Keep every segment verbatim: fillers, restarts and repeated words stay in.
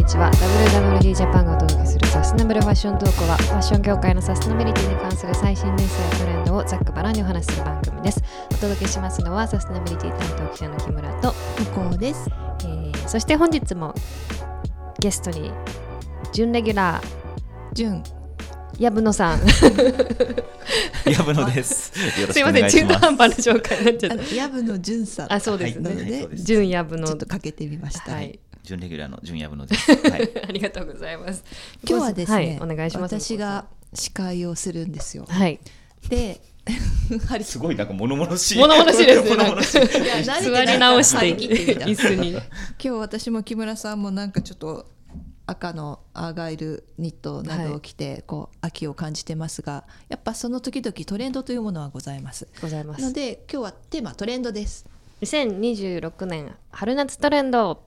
ちは。 ダブリューダブリューディー ジャパンがお届けするサステナブルファッショントークは、ファッション業界のサステナビリティに関する最新ニュースやトレンドをざっくばらんにお話しする番組です。お届けしますのはサステナビリティ担当記者の木村と向こうです、 えー、そして本日もゲストに準レギュラー準藪野さん藪野です。よろすいません、 しくお願いします。 中途半端な紹介になっちゃった。 藪野準さん、 あ、そうですね、 はいはい、そうです。 準藪野ちょっとかけてみました、 ははい、 準レギュラーの準藪野です、はい、 ありがとうございます。 今日はですね、 はい、お願いします。 私が司会をするんですよ。 はいですごいなんか物々しい物々しいですね。 いや座り直して張り切ってみた椅子に。 今日私も木村さんもなんかちょっと赤のアーガイルニットなどを着て、はい、こう秋を感じてますが、やっぱその時々トレンドというものはございますございますので、今日はテーマトレンドです。 にせんにじゅうろくねん春夏トレンド。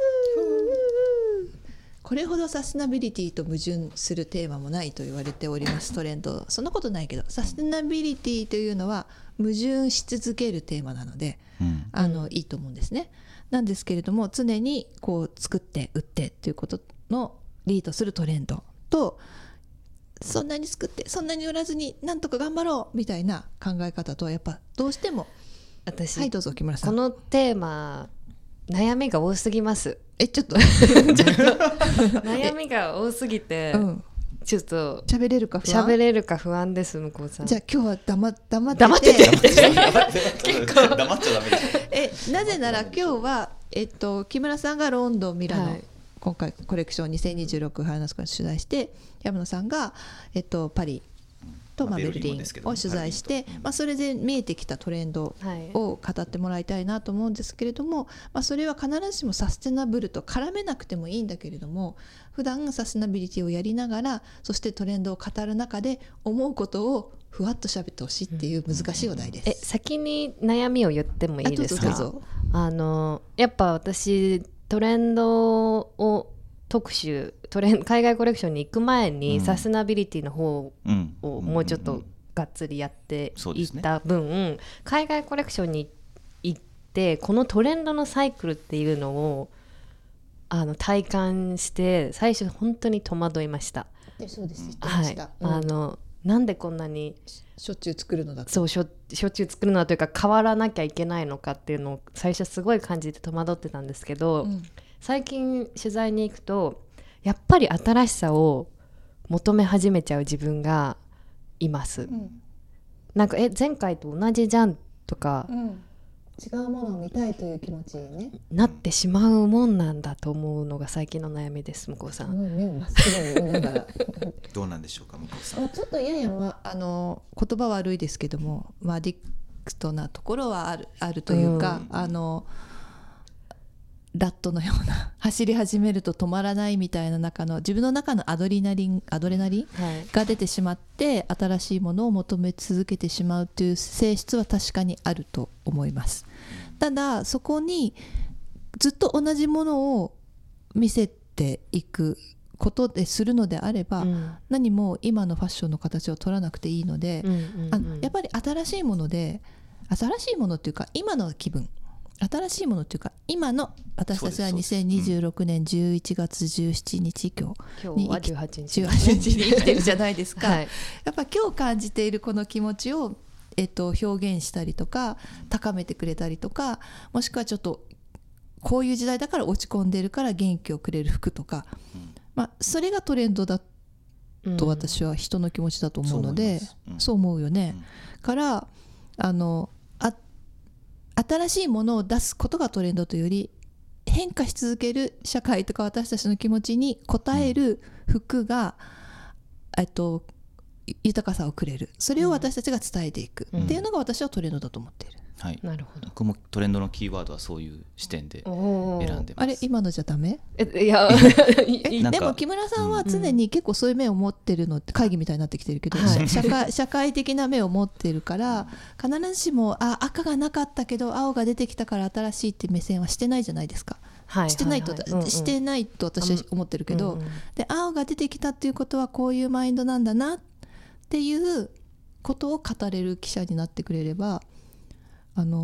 これほどサステナビリティと矛盾するテーマもないと言われております。トレンド、そんなことないけど、サステナビリティというのは矛盾し続けるテーマなので、うん、あのいいと思うんですね。なんですけれども、常にこう作って売ってということのリードするトレンドと、そんなに作ってそんなに売らずになんとか頑張ろうみたいな考え方とはやっぱどうしても、 私、 はいどうぞ木村さん。 このテーマ悩みが多すぎます。 えちょっと悩みが多すぎて、うん、ちょっと喋れるか不安喋れるか不安です。向こうさん、 じゃあ今日は黙って黙って黙ってて黙っちゃダメです。 えなぜなら今日は、えっと、木村さんがロンドンミラノ、はい、今回コレクションにせんにじゅうろく春夏から取材して、藪野さんが、えっと、パリとまあベルリンを取材して、まあ、それで見えてきたトレンドを語ってもらいたいなと思うんですけれども、まあ、それは必ずしもサステナブルと絡めなくてもいいんだけれども、普段サステナビリティをやりながら、そしてトレンドを語る中で思うことをふわっと喋ってほしいっていう難しいお題です。 え先に悩みを言ってもいいですか？ どうぞどうぞ。 あのやっぱ私トレンドを特集トレン海外コレクションに行く前に、うん、サステナビリティの方をもうちょっとがっつりやっていった分、うんうんうんね、海外コレクションに行ってこのトレンドのサイクルっていうのをあの体感して、最初本当に戸惑いました。 でそうです、言ってました、 はいうん、あのなんでこんなにしょっちゅう作るのだと、 そうしょ、しょっちゅう作るのだというか変わらなきゃいけないのかっていうのを最初すごい感じて戸惑ってたんですけど、うん最近取材に行くとやっぱり新しさを求め始めちゃう自分がいます、うん、なんかえ前回と同じじゃんとか、うん、 違うものを見たいという気持ちに、ね、 なってしまうもんなんだと思うのが最近の悩みです。向こうさん、 目をまっすぐに見ながらどうなんでしょうか向こうさん。 ちょっとやや、ま、あの言葉は悪いですけども、まあ、ディクトなところはある、あるというか、うん、あのラットのような走り始めると止まらないみたいな中の自分の中のアドレナリンアドレナリン、はい、が出てしまって新しいものを求め続けてしまうという性質は確かにあると思います。ただそこにずっと同じものを見せていくことでするのであれば、うん、何も今のファッションの形を取らなくていいので、うんうんうん、あやっぱり新しいもので新しいものっていうか今の気分新しいものっていうか今の私たちはにせんにじゅうろくねんじゅういちがつじゅうしちにち今日に今日はじゅうはちにちじゅうはちにちに生きてるじゃないですか、 はい、 やっぱ今日感じているこの気持ちを、えっと、表現したりとか高めてくれたりとか、もしくはちょっとこういう時代だから落ち込んでるから元気をくれる服とか、うんまあ、それがトレンドだと私は人の気持ちだと思うので、うん、そう思うよね、うん、からあのあ新しいものを出すことがトレンドというより、変化し続ける社会とか私たちの気持ちに応える服が、うん、えっと、豊かさをくれる、それを私たちが伝えていくっていうのが私はトレンドだと思っている、 はい、 なるほど。 僕もトレンドのキーワードはそういう視点で選んでます。 あれ今のじゃダメ？ えいやえでも木村さんは常に結構そういう目を持ってるのって会議みたいになってきてるけど、うん、社会、社会的な目を持ってるから必ずしもあ赤がなかったけど青が出てきたから新しいって目線はしてないじゃないですか、はい、してないと、はいはいうんうん、してないと私は思ってるけど、うんうん、で青が出てきたっていうことはこういうマインドなんだなっていうことを語れる記者になってくれれば、あの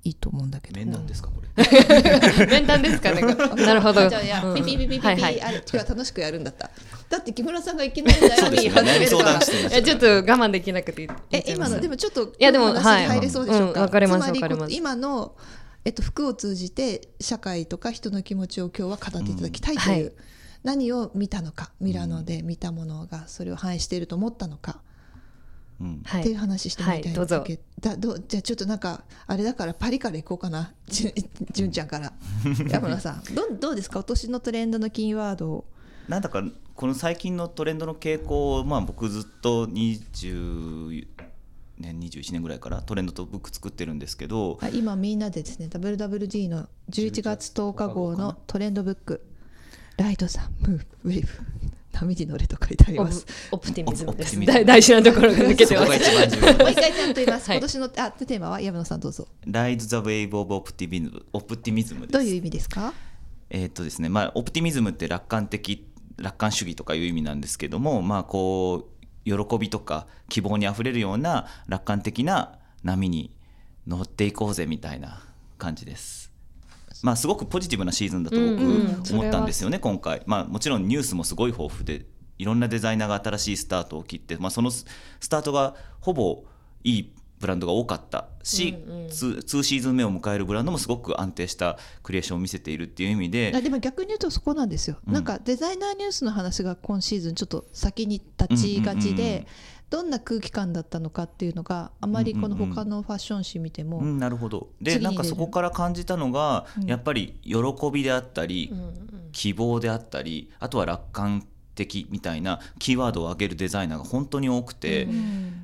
いいと思うんだけど。 面談ですかこれ面談ですかねなるほど。 じゃあいや、 うん、 ピピピピピピ、 はいはい、 あれ今日は楽しくやるんだった。だって木村さんがいきなり悩み始めるから、 いやちょっと我慢できなくてえ今のでもちょっといやでも話に入れそうでしょうか。 はい、うん、分かりますつまり分かります。 今のえっと、服を通じて社会とか人の気持ちを今日は語っていただきたいという、うんはい、何を見たのか、ミラノで見たものがそれを反映していると思ったのか、うん、っていう話してみたい、はい、 どうぞ。 だどじゃあちょっとなんかあれだからパリから行こうかな、じゅ純ちゃんから山田さんど, どうですか今年のトレンドのキーワードを。 なんだかこの最近のトレンドの傾向を、まあ、僕ずっとにじゅうねんにじゅういちねんぐらいからトレンドとブック作ってるんですけど、 今みんなでですね ダブリューダブリューディー のじゅういちがつとおか号のトレンドブック、ライトさんムーブウェーブ波に乗れと書いてあります。 オプティミズムです。大事なところが抜けてます。もう一回ちゃんと言います、はい、今年のあテーマは山野さんどうぞ。 ライド・ザ・ウェーブ・オブ・オプティミズム、オプティミズムです。 どういう意味ですか。 えーっとですねまあ、オプティミズムって楽観的楽観主義とかいう意味なんですけども、まあこう喜びとか希望にあふれるような楽観的な波に乗っていこうぜみたいな感じです。まあすごくポジティブなシーズンだと僕思ったんですよね、うんうん、今回、まあ、もちろんニュースもすごい豊富でいろんなデザイナーが新しいスタートを切って、まあ、そのスタートがほぼいいブランドが多かったし、うんうん、2シーズン目を迎えるブランドもすごく安定したクリエーションを見せているっていう意味で。 でも逆に言うとそこなんですよ、うん、なんかデザイナーニュースの話が今シーズンちょっと先に立ちがちで、うんうんうん、どんな空気感だったのかっていうのがあまりこの他のファッション誌見ても、 うんうんうん、なるほど。でなんかそこから感じたのが、うん、やっぱり喜びであったり、うんうん、希望であったり、あとは楽観的みたいなキーワードを上げるデザイナーが本当に多くて、うん、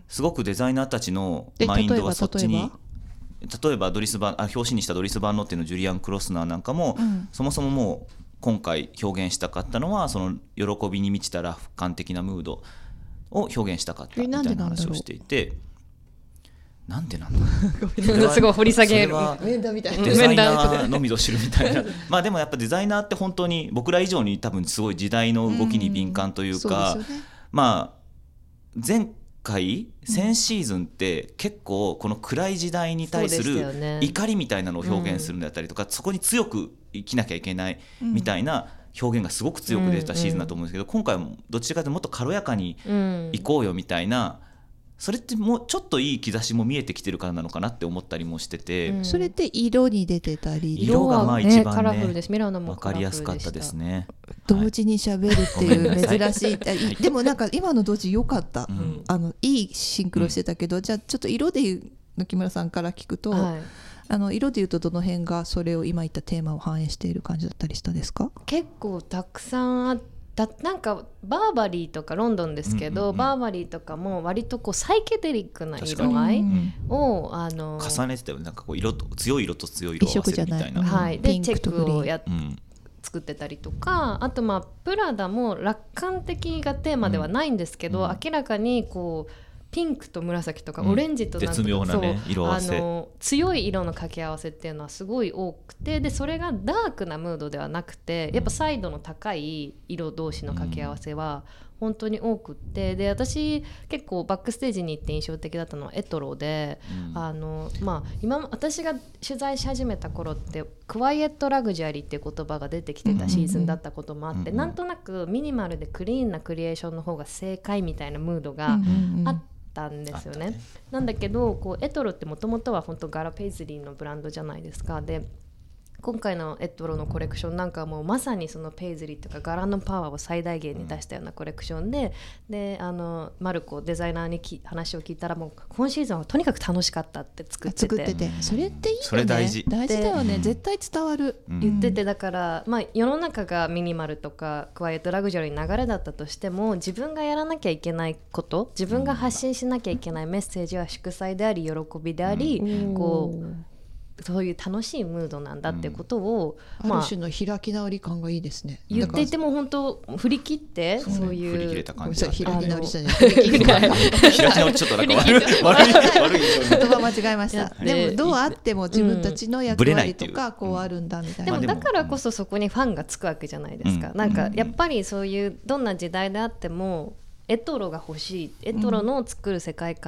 すごくデザイナーたちのマインドはそっちに、例えばドリスバンあ表紙にしたドリス・バンノッテのジュリアン・クロスナーなんかも、うん、そもそももう今回表現したかったのはその喜びに満ちた楽観的なムードを表現したかったみたいな話をしていて、なんでなんだろうすごい掘り下げる面談みたいな、 デザイナーのみぞ知るみたいなまあでもやっぱデザイナーって本当に僕ら以上に多分すごい時代の動きに敏感というか、うん、そうですよね。まあ前回先シーズンって結構この暗い時代に対する怒りみたいなのを表現するんだったりとか、そこに強く生きなきゃいけないみたいな表現がすごく強く出たシーズンだと思うんですけど、今回もどっちかというともっと軽やかにいこうよみたいな、それってもうちょっといい兆しも見えてきてるからなのかなって思ったりもしてて、 うん、それって色に出てたり、 色がまあ一番ね分かりやすかったですね。 同時に喋るっていう珍しい、はい、でもなんか今の同時良かった、うん、あのいいシンクロしてたけど、うん、じゃあちょっと色で言うの木村さんから聞くと、はい、あの色で言うとどの辺がそれを今言ったテーマを反映している感じだったりしたですか。 結構たくさんあって、だなんかバーバリーとかロンドンですけど、うんうんうん、バーバリーとかも割とこうサイケデリックな色合いを、あの重ねてたよね。なんかこう色と強い色と強い色を合わせるみたいな、 はい、でチェックをや、うん、作ってたりとか、あとまあプラダも楽観的がテーマではないんですけど、うん、明らかにこうピンクと紫とかオレンジとなんとか、 うん、絶妙な、ね、色合わせ、 あの強い色の掛け合わせっていうのはすごい多くて、でそれがダークなムードではなくて、やっぱサイドの高い色同士の掛け合わせは本当に多くって、で私結構バックステージに行って印象的だったのはエトロで、うん、あのまあ、今私が取材し始めた頃ってクワイエットラグジュアリーっていう言葉が出てきてたシーズンだったこともあって、うんうん、なんとなくミニマルでクリーンなクリエーションの方が正解みたいなムードがあって、たんですよね。なんだけどこうエトロってもともとは本当ガラペイズリーのブランドじゃないですか。で今回のエトロのコレクションなんかもまさにそのペイズリーとか柄のパワーを最大限に出したようなコレクションで、うん、であのマルコデザイナーにき話を聞いたら、もう今シーズンはとにかく楽しかったって作ってて、 作ってて、それっていいよね。 それ大事大事だよね、うん、絶対伝わる、 うん、言ってて、だから、まあ、世の中がミニマルとかクワイエットラグジュアリーの流れだったとしても、自分がやらなきゃいけないこと、自分が発信しなきゃいけないメッセージは祝祭であり喜びであり、うん、こうそういう楽しいムードなんだっていうことを、 うんまあ、ある種の開き直り感がいいですね。 言っていても本当振り切って、そう、そういう振り切れた感じだった。 開き直りしたね。 開き直りちょっとなんか悪い悪い悪い言葉間違えました。でもどうあっても自分たちの役割とかこうあるんだみたいな、 うん、でもだからこそそこにファンがつくわけじゃないですか、うん、なんかやっぱりそういうどんな時代であってもエトロが欲しい、エトロの作る世界観、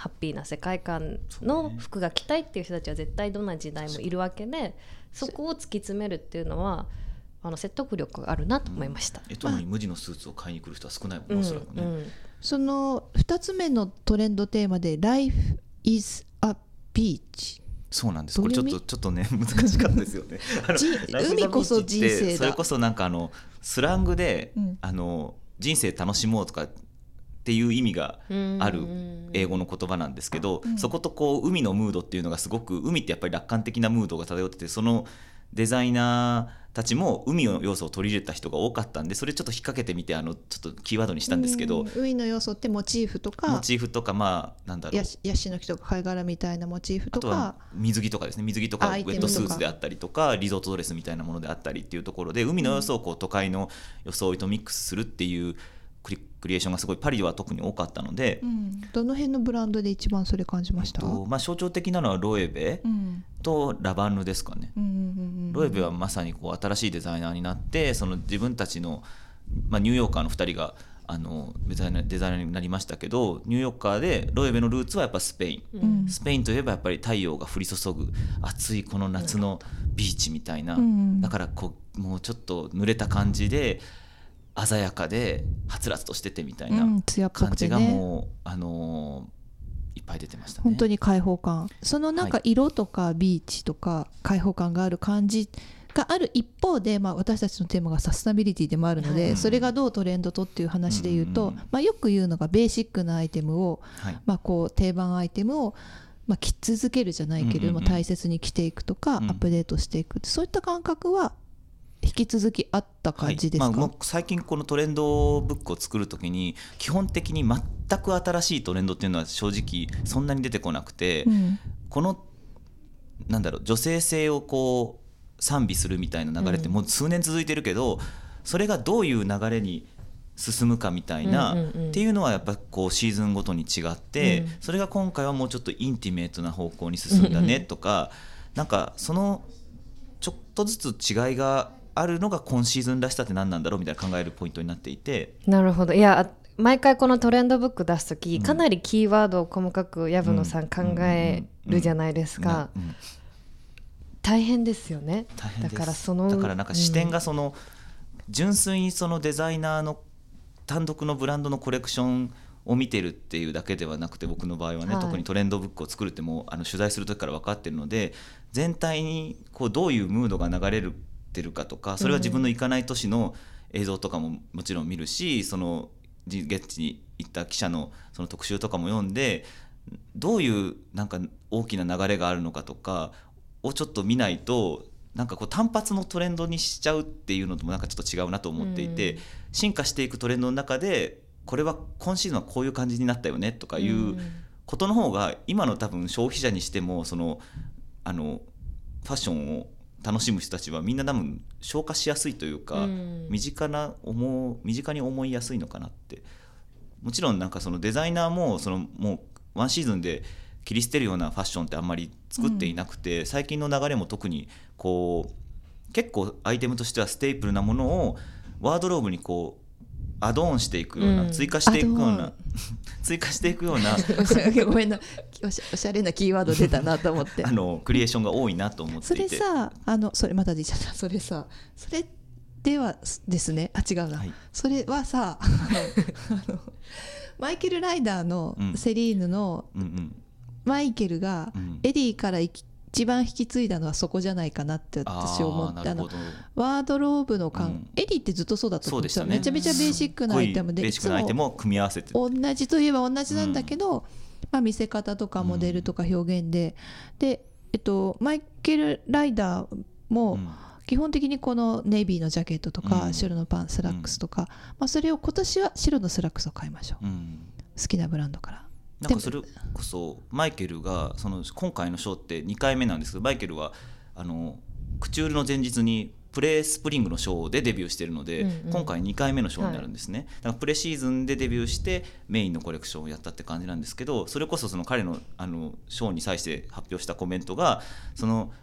ハッピーな世界観の服が着たいっていう人たちは絶対どんな時代もいるわけで、そこを突き詰めるっていうのはあの説得力があるなと思いました。 え特に無地のスーツを買いに来る人は少ないもんね、おそらくね、うんうん、 そのふたつめのトレンドテーマで Life is a beach、 そうなんです。これちょっとちょっとね難しかったですよね海こそ人生だ。 それこそなんかあのスラングで、うん、あの人生楽しもうとかっていう意味がある英語の言葉なんですけど、うん、そことこう海のムードっていうのがすごく、海ってやっぱり楽観的なムードが漂ってて、そのデザイナーたちも海の要素を取り入れた人が多かったんで、それちょっと引っ掛けてみてあのちょっとキーワードにしたんですけど、 海の要素ってモチーフとかモチーフとかまあなんだろうヤシの木とか貝殻みたいなモチーフとか、 あとは水着とかですね、水着とかウェットスーツであったりとかリゾートドレスみたいなものであったりっていうところで、海の要素をこう都会の装いとミックスするっていうクリクリエーションがすごいパリは特に多かったので、 うん、どの辺のブランドで一番それ感じました？えっとまあ、象徴的なのはロエベとラバンヌですかね、うんうんうんうん、ロエベはまさにこう新しいデザイナーになって、その自分たちの、まあ、ニューヨーカーのふたりがあのデザイナー、デザイナーになりましたけど、ニューヨーカーでロエベのルーツはやっぱスペイン、うん、スペインといえばやっぱり太陽が降り注ぐ暑いこの夏のビーチみたいな、うん、だからこうもうちょっと濡れた感じで鮮やかではつらつとしててみたいな感じがもう、うんね、あのー、いっぱい出てましたね。 本当に開放感、そのなんか色とかビーチとか開放感がある感じがある一方で、まあ、私たちのテーマがサステナビリティでもあるので、はい、それがどうトレンドとっていう話で言うと、うんまあ、よく言うのがベーシックなアイテムを、はいまあ、こう定番アイテムをまあ、着続けるじゃないけれども、うんうんうん、大切に着ていくとか、うん、アップデートしていく、そういった感覚は引き続きあった感じですか？ はいまあ、最近このトレンドブックを作るときに基本的に全く新しいトレンドっていうのは正直そんなに出てこなくて、うん、このなんだろう女性性をこう賛美するみたいな流れってもう数年続いてるけど、うん、それがどういう流れに進むかみたいな、うんうんうん、っていうのはやっぱこうシーズンごとに違って、うん、それが今回はもうちょっとインティメートな方向に進んだねとか、うんうん、なんかそのちょっとずつ違いがあるのが今シーズンらしさって何なんだろうみたいな考えるポイントになっていて。 なるほど。いや毎回このトレンドブック出すとき、うん、かなりキーワードを細かく薮野さん考えるじゃないですか、うんうんうん、大変ですよね。 大変です。 だからそのだからなんか視点がその、うん、純粋にそのデザイナーの単独のブランドのコレクションを見てるっていうだけではなくて、僕の場合はね、はい、特にトレンドブックを作るってもうあの取材する時から分かってるので、全体にこうどういうムードが流れてるかとか、それは自分の行かない都市の映像とかももちろん見るし、その現地に行った記者のその特集とかも読んで、どういうなんか大きな流れがあるのかとかをちょっと見ないと、なんかこう単発のトレンドにしちゃうっていうのともなんかちょっと違うなと思っていて、進化していくトレンドの中でこれは今シーズンはこういう感じになったよねとかいうことの方が、今の多分消費者にしてもそのあのファッションを楽しむ人たちはみんな多分消化しやすいというか、身近な思う身近に思いやすいのかなって。もちろんなんかそのデザイナーもそのもうワンシーズンで切り捨てるようなファッションってあんまり作っていなくて、うん、最近の流れも特にこう結構アイテムとしてはステープルなものをワードローブにこうアドオンしていくような、うん、追加していくような追加していくようなごめんなおしゃ、おしゃれなキーワード出たなと思ってあのクリエーションが多いなと思っていて、 それさあのそれまた出ちゃったそれさそれではですね、あ違うな、はい、それはさあのマイケル・ライダーのセリーヌの、うんうんうんマイケルがエディから一番引き継いだのはそこじゃないかなって私思ったの。ワードローブの感、うん、エディってずっとそうだったと思うんですよ、ね、めちゃめちゃベーシックなアイテムで、 ベーシックなアイテムを組み合わせて同じといえば同じなんだけど、うんまあ、見せ方とかモデルとか表現で、うんでえっと、マイケル・ライダーも基本的にこのネイビーのジャケットとか、うん、白のパンスラックスとか、うんまあ、それを今年は白のスラックスを買いましょう、うん、好きなブランドから。 なんかそれこそマイケルがその今回のショーってにかいめなんですけど、マイケルはあのクチュールの前日にプレスプリングのショーでデビューしているので、うんうん、今回にかいめのショーになるんですね、はい、だからプレシーズンでデビューしてメインのコレクションをやったって感じなんですけど、それこそその彼のあのショーに際して発表したコメントが、その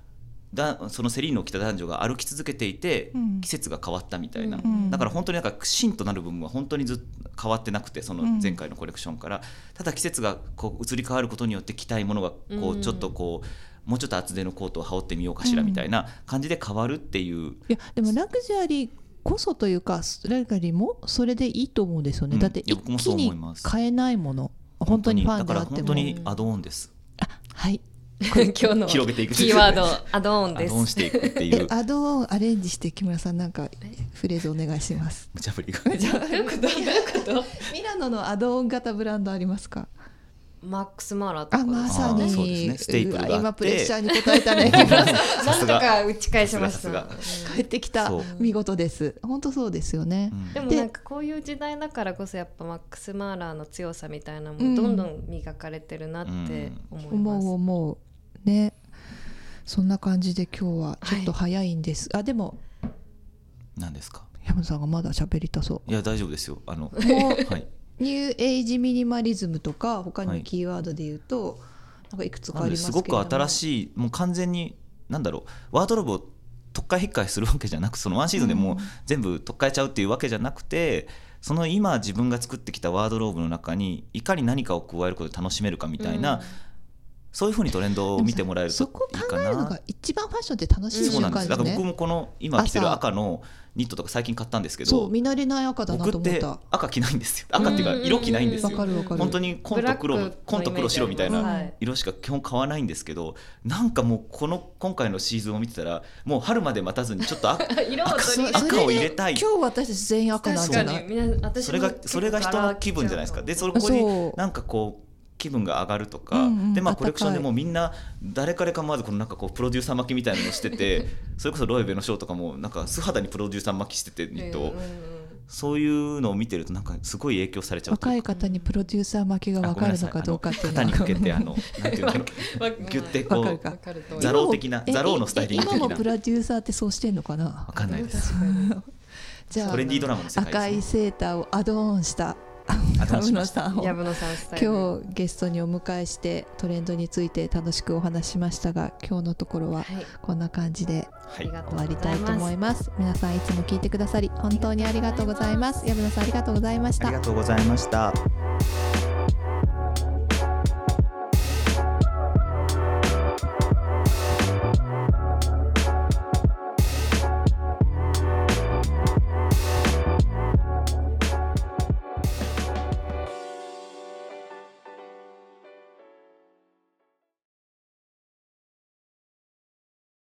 だそのセリーヌを着た男女が歩き続けていて、うん、季節が変わったみたいな、うん、だから本当になんか芯となる部分は本当にずっと変わってなくて、その前回のコレクションから、うん、ただ季節がこう移り変わることによって着たいものがこうちょっとこうもうちょっと厚手のコートを羽織ってみようかしらみたいな感じで変わるっていう、うん、いやでもラグジュアリーこそというかラグジュアリーもそれでいいと思うんですよね、うん、だって一気に買えないもの、本当にファンであっても、だから本当にアドオンです、 うん、あはい今日の広げていくキーワードアドオンです。 アドオンしていくっていうアドオンアレンジして木村さんなんかフレーズお願いします。 無茶ぶりがどういうことどういうことミラノのアドオン型ブランドありますか？ マックスマーラとか。 あまさにそうですね、ステープルがあって今プレッシャーに応えたね木村さんなんとか打ち返しました。 帰ってきた、見事です。本当そうですよね、 うん、でもなんかこういう時代だからこそやっぱマックスマーラーの強さみたいなのもどんどん磨かれてるなって思います、うん、 思う思うね。そんな感じで今日はちょっと早いんです、はい、あでも何ですか？ 山田さんがまだ喋りたそう。 いや大丈夫ですよ。あの、 はい、ニューエイジミニマリズムとか他にキーワードで言うと、はい、なんかいくつかありますけれども、 すごく新しい、もう完全になんだろう、ワードローブを特化引っかえするわけじゃなく、そのワンシーズンでもう全部特化えちゃうっていうわけじゃなくて、うん、その今自分が作ってきたワードローブの中にいかに何かを加えることで楽しめるかみたいな、うん、そういう風にトレンドを見てもらえるといいかな。そこ考えるのが一番ファッションって楽しい瞬間ですね。そうなんです。 だから僕もこの今着てる赤のニットとか最近買ったんですけど、 そう見慣れない赤だなと思った。 僕って赤着ないんですよ。赤っていうか色着ないんですよ。 わかるわかる。 本当に紺と黒、紺と黒白みたいな色しか基本買わないんですけど、なんかもうこの今回のシーズンを見てたらもう春まで待たずにちょっと赤色を取り赤を入れたい。 今日私たち全員赤なんじゃない？ それがそれが人の気分じゃないですか。でそこになんかこう気分が上がるとか、うんうん、でまあコレクションでもみんな誰からかまずこのなんかこうプロデューサー巻きみたいなのをしててそれこそロエベのショーとかもなんか素肌にプロデューサー巻きしててニットを、うんうん、そういうのを見てるとなんかすごい影響されちゃう。 若い方にプロデューサー巻きが分かるのかどうかっていうのは肩にかけてあのなんていうのギュッてこうザロー的なザローのスタイリング的な。 今もプロデューサーってそうしてんのかな。 分かんないですじゃあトレンディードラマの世界です、ね、 赤いセーターをアドオンした藪野さんを今日ゲストにお迎えしてトレンドについて楽しくお話ししましたが、今日のところはこんな感じで終わりたいと思います、はい、皆さんいつも聞いてくださり本当にありがとうございます。藪野さんありがとうございました。 ありがとうございました。